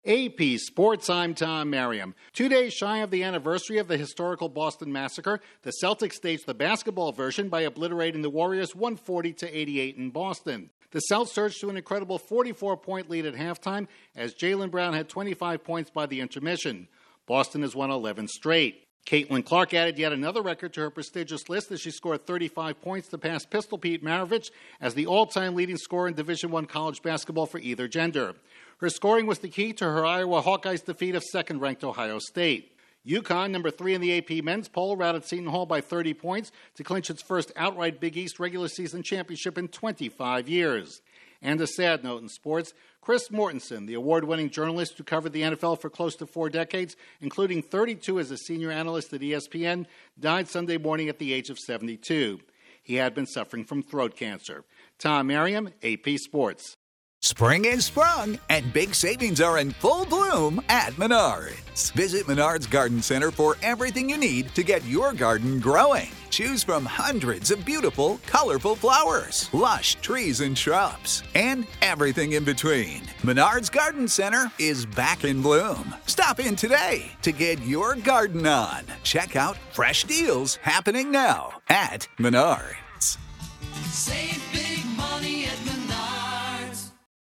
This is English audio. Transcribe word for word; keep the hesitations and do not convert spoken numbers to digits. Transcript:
A P Sports, I'm Tom Merriam. Two days shy of the anniversary of the historical Boston Massacre, the Celtics staged the basketball version by obliterating the Warriors one forty to eighty-eight in Boston. The Celts surged to an incredible forty-four point lead at halftime as Jaylen Brown had twenty-five points by the intermission. Boston has won eleven straight. Caitlin Clark added yet another record to her prestigious list as she scored thirty-five points to pass Pistol Pete Maravich as the all-time leading scorer in Division I college basketball for either gender. Her scoring was the key to her Iowa Hawkeyes' defeat of second-ranked Ohio State. UConn, number three in the A P men's poll, routed Seton Hall by thirty points to clinch its first outright Big East regular season championship in twenty-five years. And a sad note in sports, Chris Mortensen, the award-winning journalist who covered the N F L for close to four decades, including thirty-two as a senior analyst at E S P N, died Sunday morning at the age of seventy-two. He had been suffering from throat cancer. Tom Merriam, A P Sports. Spring is sprung, and big savings are in full bloom at Menards. Visit Menards Garden Center for everything you need to get your garden growing. Choose from hundreds of beautiful, colorful flowers, lush trees and shrubs, and everything in between. Menards Garden Center is back in bloom. Stop in today to get your garden on. Check out fresh deals happening now at Menards. Say